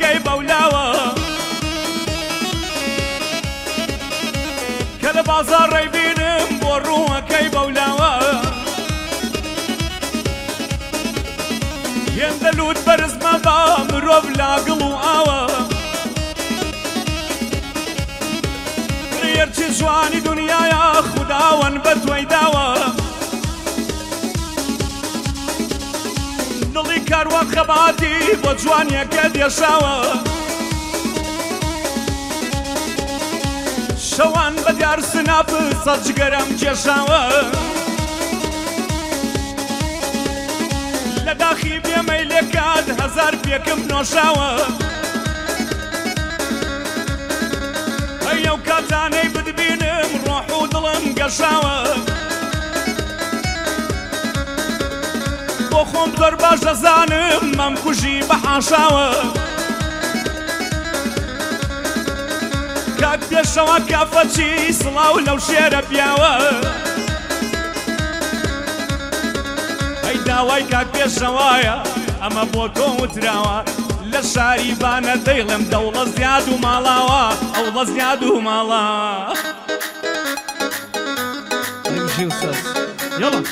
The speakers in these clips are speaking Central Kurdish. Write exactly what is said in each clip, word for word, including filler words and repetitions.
ڕووەکەی بەولاوە کە لە بازاڕ ڕێبینم بۆ ڕووەکەی بەولاوە هێندە لووت بەرزمە بە مرۆڤ لاگڵ و ئاوە ڕێرچی جوانی دنیایە خوداوەن بە توێی داوە دڵی کاروان خەباتی بۆ جوانیەکە دێشاوە شەوان بە دیار سناپ سەد جگەرەم کێشاوە لە داخی بێمەی لێکات هەزار پێکم نۆشاوە ئەو کاتانەی بدبینم ڕۆح و دڵم گەشاوە بۆ خۆم زۆر باش دەزانم مەم کوژی بەحاشاوە کاک پێشەوە کافەچی سڵاو لەو شێرە پیاوە ئەی داوای کاک پێشەوایە ئەمە بۆ تۆ وتراوە لە شاری بانە دەیڵم دەوڵە زیاد و ماڵاوە ئەوڵە زیاد و ماڵا يلا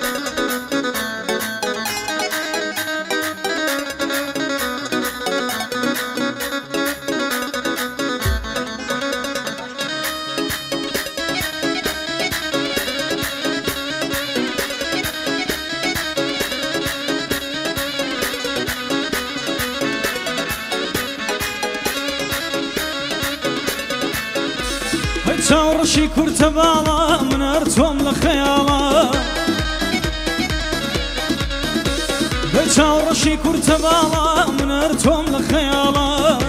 چاوڕشی کورتە باڵا من هەر تۆم لە خەیاڵە بە چاوڕشی کورتە باڵا من هەر تۆم لە خەیاڵە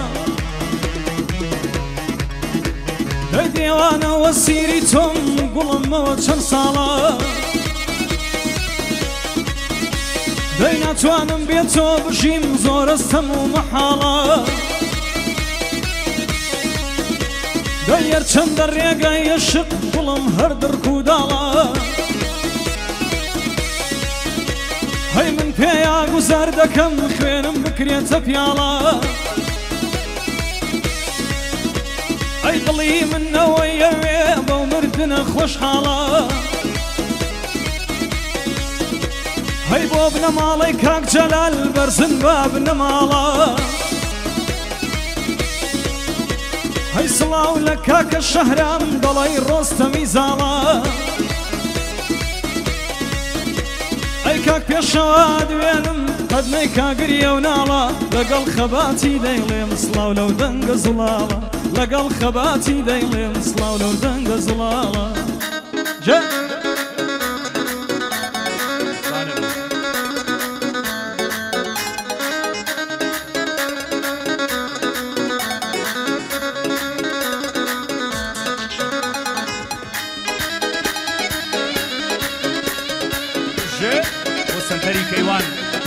بە دێوانەوە سیری تۆم گوڵمەوە چەند ساڵە دەی ناتوانم بێتۆ بژیم زۆرەستەم و مەحاڵە دەیەر چەندە ڕێگای عشق گوڵم هەر دڕک و داڵە هەی من پێیا گوزار دەکەم خوێنم بکرێتە پیاڵە ئەی دڵی منەوەی ئەوێ بەو مردنە خۆشحاڵە هەی بۆ بنە ماڵەی کاک جەلال بەرزن با بنە ماڵە هەی سڵاو لە کاکە شەهرام دەڵی ڕۆستەمی زاڵە ئەی کاک پێشەوە دوێنم قەدمەی کاگریە و ناڵە لەگەڵ خەباتی دەیڵێم سڵاو لەو دەنگە زڵاڵە لەگەڵ خەباتی دەیڵێم سڵاو لەو دەنگە زڵاڵە جە بۆ سەنتەری کەیوان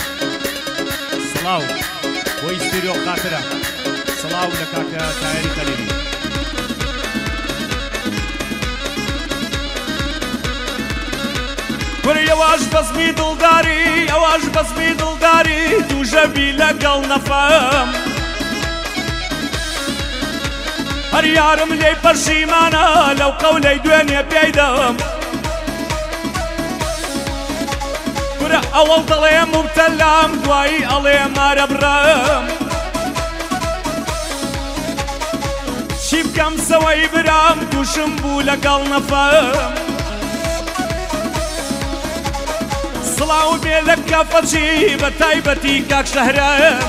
سڵاو بۆی ستیرۆ خاترە سڵاو لە کاکە تایەری خەلیلی کوڕی ئەواش بەزمی دڵداری ئەواش بەزمی دڵداری دووژەبی لەگەڵ نەفەم هەر یارم لێی پەشیمانە لەو قەولەی دوێنێ پێیدەم ئەوەڵ دەڵێ مبتەلام دوایی ئەڵێ مارە بڕەم چی بکەم سەوەی برام تووشم بوو لەگەڵ نەفەم سڵاو بێ لە کافەچی بە تایبەتی کاک شەهرام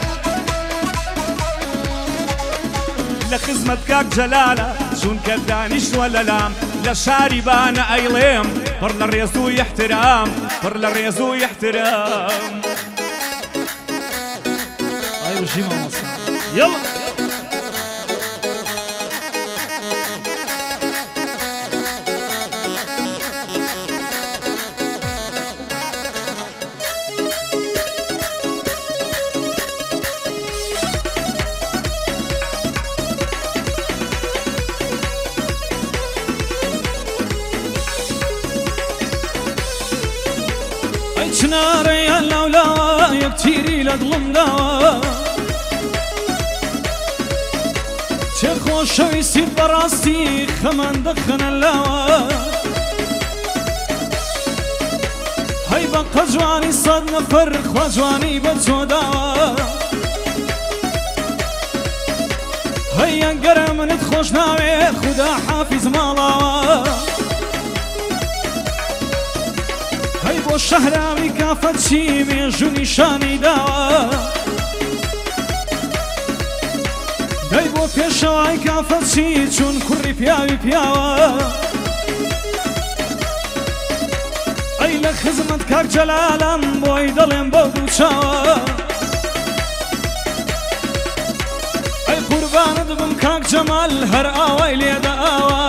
لە خزمەت کاک جەلالە چونکە دانیشتوە لەلام لە شاری بانە ئەیڵێم پڕ لە ڕێزووی احترام پڕ لە ڕێزووی احترام ئای ژی مامۆستا یەڵا چنارەیە لەولاوە یەک تیری لە دڵم داوە خۆشەویستیت بەڕاستی خەمان دەخەنە لاوە هەی بە قەجوانی سەد نەفەر خوا جوانی بە تۆ داوە هەی ئەگەرە منت خۆش ناوێ خودا حافیز ماڵاوە هەی بۆ شەهراوی کافەت چی مێژوو نیشانی داوە دەی بۆ پێشەوای کافەت چی چون کوڕی پیاوی پیاوە ئەی لە خزمەت کاک جەلالم بۆی دەڵێم بەو دوو چاوە ئەی قوربانت بم کاک جەمال هەر ئاوای لێدە ئاوە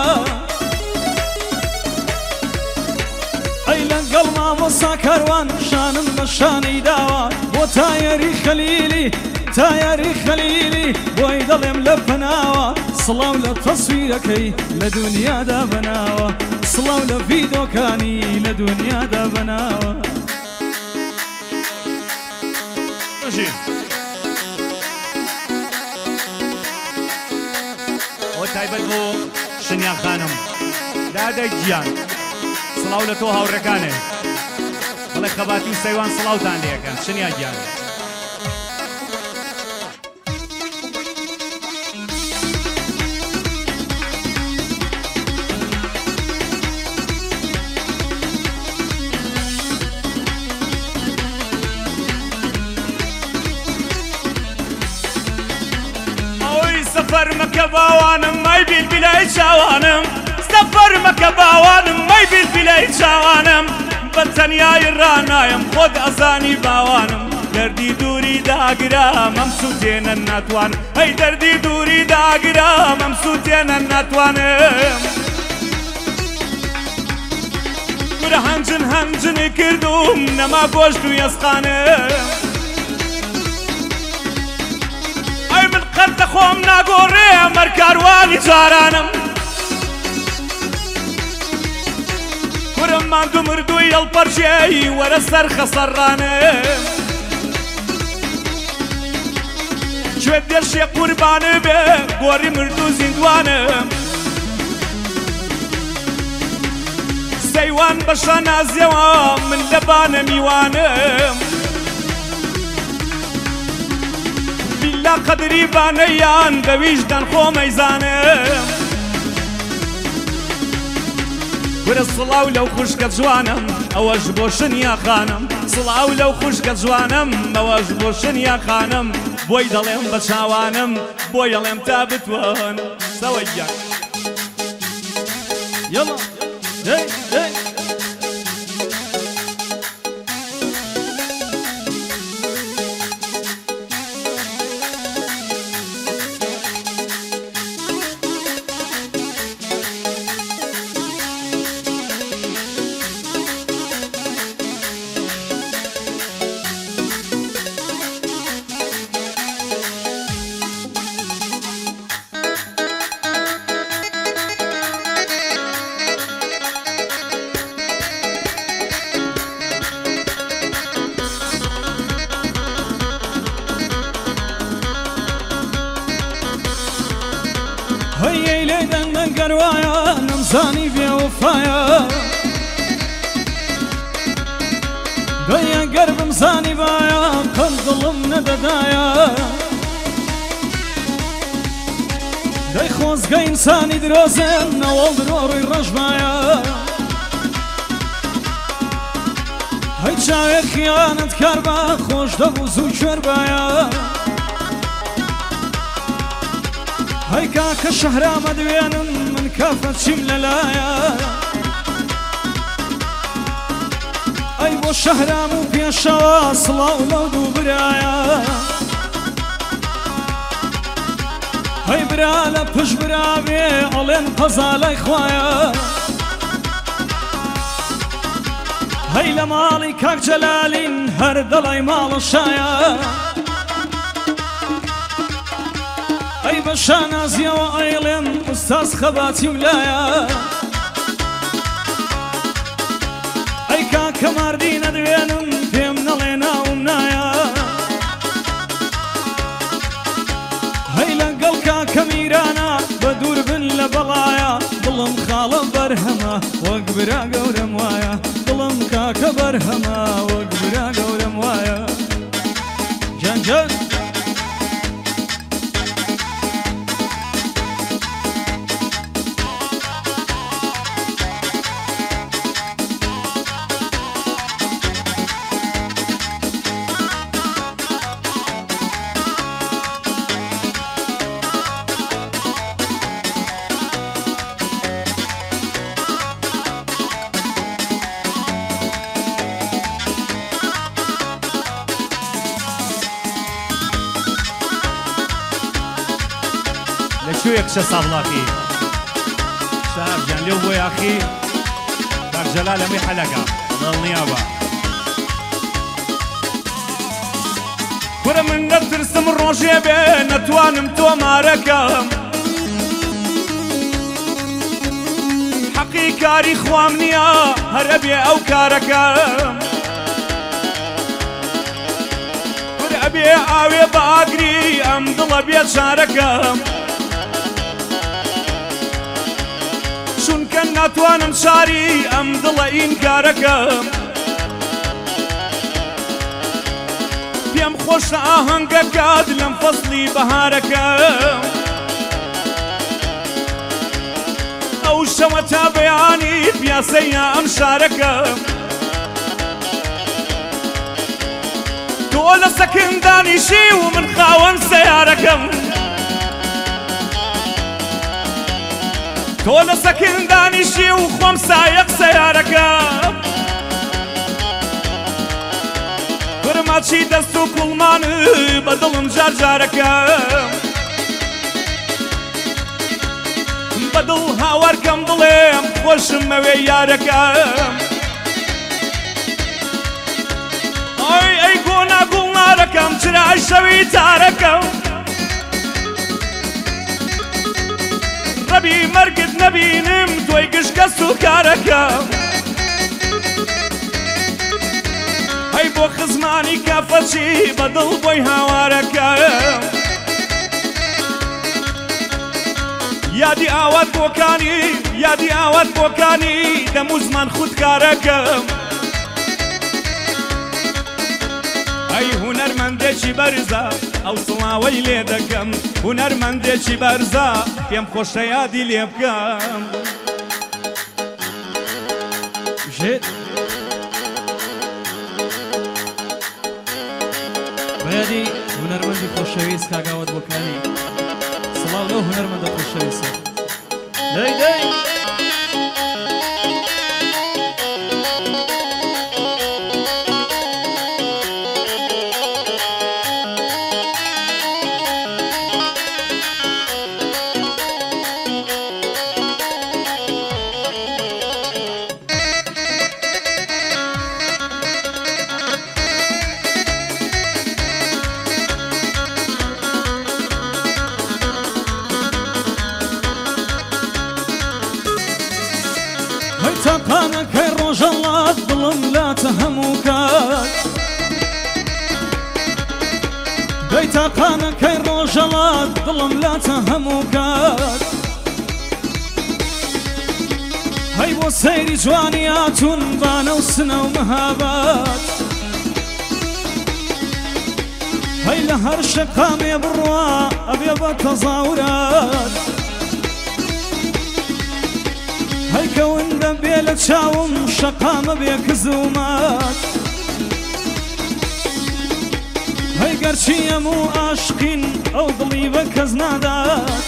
ئەی لەگەڵ مامۆستا کاروان شانم بە شانی داوە بۆ تایەری خەلیلی تایەری خەلیلی بۆی دەڵێم لە پەناوە سڵاو لە تەسویرەکەی لە دونیادا بەناوە سڵاو لە ڤیدۆکانی لە دنیادا بەناوە ئەوە تایبەت بۆ شنیا خانم دادای گیان سڵاو لە تۆ هاوڕێکانێ بەڵێ خەباتی و سەیوان سڵاوتان لێەکەن شنیا گیان سفر مەکە باوانم مای بیلبیلای چاوانم سفر مەکە باوانم مای بیلبیلای چاوانم بە تەنیای ڕانایم خۆت ئەزانی باوانم دەردی دووری داگرام ئەم سووتێنە ناتوانم هەی دەردی دووری داگرام ئەم سووتێنە ناتوانم گورە هەنجن هەنجنی کردوم نەما گۆشت و یەسقانم من قەت خۆم ناگۆڕێ مەرکاروانی جارانم کورم ماندوو مردووی هەڵپەرچێی وەرە سەر خەسەڕانم کوێ دێشێ قوربانە بێ گۆڕی مردوو زیندوانم سەیوان بە شانازیەوە من لەبانە میوانم لا قدری بانەیان دەویژدان خۆ مەیزانم ورە سڵاو لەو خوشکە جوانم ئەوەش بۆ شنیا خانم سڵاو لەو خوشکە جوانم ئەوەش بۆ شنیا خانم بۆی دەڵێم بە چاوانم بۆی دەڵێم تا بتوان سەوە گیان یەڵا دەی دەی هەیەی لێ دەنگەن گەروایە نەمزانی بێوەفایە دەیە گەر بمزانی بایە قەت دڵم نەدەدایە دەی خۆزگە ئینسانی درۆزێن نەوەڵ درۆڕی ڕەشبایە هەی چاوێ خیانەت کار بە خۆش دەبوو زوو کوێربایە هەی کاکە شەهرامە دوێنم من کافەت چیم لەلایە ئەی بۆ شەهرام و پێشەوە سڵاو لەو دوو برایە هەی برا لە پشت برا بێ ئەڵێن قەزا لای خوایە هەی لە ماڵی کاک جەلالین هەر دەڵی ماڵە شایە ئەی بە شانازیەوە ئەیڵێن ئوستاز خەباتی ولایە ئەی کاکە ماردینە دوێنم پێم نەڵێ ناوم نایە هەی لەگەڵ کاکە میرانە بە دوو برا گەورەم وایە دڵم کاکە بەرهەما وەک برا گەورەم وایە جەنجەن شو يكشى صبلاخي شاب جان لو بو يا اخي دار جلال امي حلقه النيابه كره من نترسم الروجي بين نتوانم تو ماركم حقي كاري خوامنيا هربي او كاركم كره ابي اوي باقري ام ضل بيت شاركم چونکە ناتوانم شاری ئەم دڵە ئینکارەکەم پێم خۆشە ئاهەنگەکات لەم فەسڵی بەهارەکەم ئەو شەوە تا بەیانی پیاسەیە ئەم شارەکەم تۆ لە سەکندانیشی و من خاوەن سەیارەکەم تۆ لە سەکندانیشی و خۆم سایەق سەیارەکەم فرماچی دەست و کوڵمانە بە دڵم جارجارەکەم بە دڵ هاوارکەم بڵێم خۆشم مەوێ یارەکەم ئەی ئەی گۆنا گوڵنارەکەم چرای شەوی تارەکەم ربي مرقد نبينم توي قشقة سكاركا هاي بو خزماني كافتشي بدل بوي هواركا يادي آوات بوكاني يادي آوات بوكاني دمو زمان خود كاركا هاي هنرمندێکی بەرزە ئەو سڵاوەی لێ دەکەم هونەرمەندێکی بەرزە پێم خۆشە یادی لێ بکەم ژێت بەیادی هونەرمەندی خۆشەویست کاگاوت بۆکانی سڵاو لەو هونەرمەندە خۆشەویستە دەی دەی تەقانەکەی ڕۆژەڵات دڵم لاتە هەموو کات دەی تەقانەکەی ڕۆژەڵات دڵم لاتە هەموو کات هەی بۆ سەیری جوانی هاتوون بانە و سنە و مەهابات هەی لە هەر شەقامێ بڕوا ئەبێ بە تەزاورات هەی کەوندە بێ لە چاوم شەقامە بێ کزومات هەی گەرچی هەموو عاشقین ئەو دڵی بە کەس نادات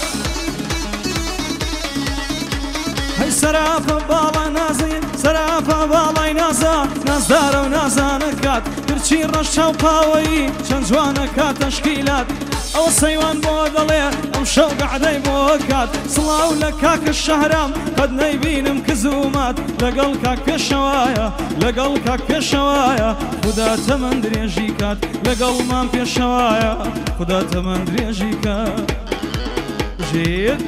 هەی سەراپە باڵا نازین سەراپە باڵای نازا نازدارە و نازانەکات گرچی ڕەش چاو پاوەیی چەند جوانەکە تەشکیلات ئەوە سەیوان بۆ دەڵێ ئەم شەو گەعدەی بۆ کات سڵاو لە کاکە شەهرام قەت نەیبینم کزومات لەگەڵ کاک پێشەوایە لەگەڵ کاک پێشەوایە خودا تەمەن درێژی کات لەگەڵمان پێشەوایە خودا تەمەن درێژی کات ژێت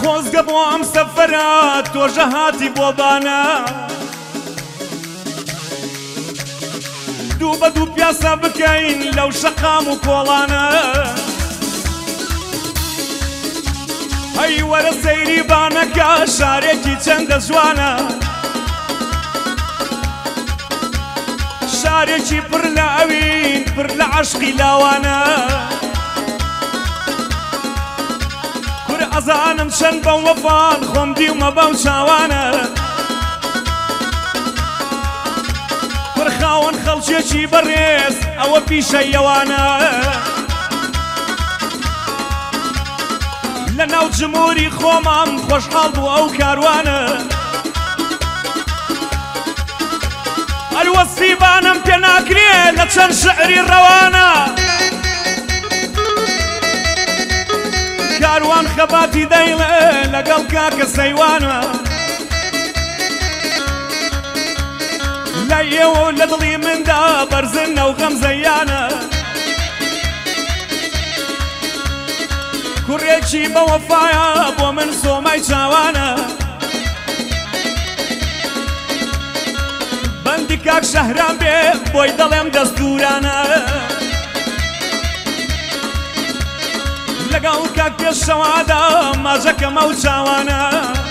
خۆزگە بۆ ئەم سەفەرە تۆژە هاتی بۆ بانە دوو بە دوو پیاسە بکەین لەو شەقام و کۆڵانە هەی وەرە سەیری بانەکە شارێکی چەندە جوانە شارێکی پڕ لە ئەوین پڕ لە عەشقی لاوانە کور ئەزانم چەند بەو وەفان خۆم دیومە بەو چاوانە کور خاوەن خەڵکێکی بەڕێز ئەوە پیشەیەوانە لە ناو جمهوری خۆمام خۆشحاڵ بوو ئەو کاروانە هەر وەسفی بانم پێ ناکرێ لە چەند شعری ڕەوانە کاروان خەباتی دەیڵێ لەگەڵ کاکە سەیوانە لە ئێوە لە دڵی مندا بەرزنە و غەمزەیانە کوڕێکی بە وەفایە بۆ من سۆمای چاوانە بەندی کاک شەهرام بێ بۆی دەڵێم دەستورانە لەگەڵ کاک پێشەوادا ماژەکەمە و چاوانە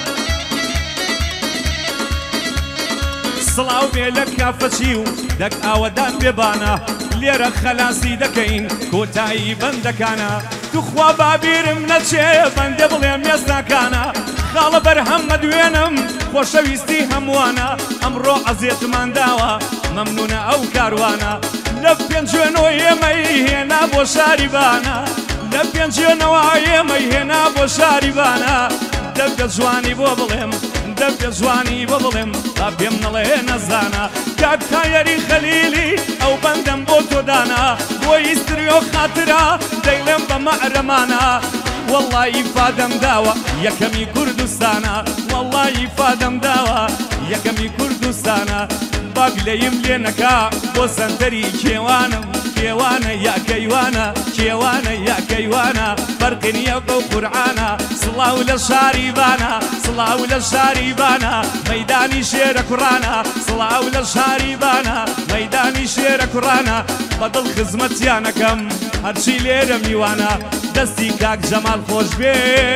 سڵاو بێ لە کافەچی و دەک ئاوەدان بێبانە لێرە خەلاسی دەکەین کۆتایی بەندەکانە توخوا بابیرم نەچێ بەندێ بڵێم مێستاکانە خاڵە بەرهەممە دوێنم خۆشەویستی هەمووانە ئەمڕۆ عەزیێتمان داوە مەمنونە ئەو کاروانە لە پێنجێنەوە ئێمەی هێنا بۆ شاری بانە لە پێنجێنەوە ئێمەی هێنا بۆ شاری بانە دەبێ جوانی بۆ بڵێم دەبێ جوانی بۆ بڵێم تا پێم نەڵێ نەزانە کاک تایەری خەلیلی ئەو بەندەم بۆ تۆدانا بۆی ئیستریۆ خاترە دەیڵێم بە مەعرەمانە والله ئیفادەم داوە یەکەمی کوردستانە والله ئیفادەم داوە یەکەمی کوردستانە بابلەیم لێ نەکا بۆ سەنتەری کێوانم کێوانە یا کەیوانە کێوانە یا کەیوانە فەرقی نییە بەو قورعانە سڵاو لە شاری بانە سڵاو لە شاری بانە مەیدانی شێرە کوڕانە سڵاو لە شاری بانە مەیدانی شێرە کوڕانە بەدڵ خزمەتیانەکەم هەرچی لێرە میوانە دەستی کاک جەمال خۆش بێ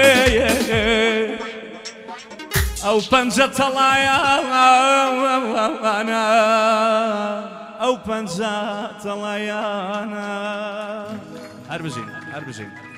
ئەو پەنجە تەڵایانە ئەو پەنجە تەڵایانە هەر بژین هەر بژین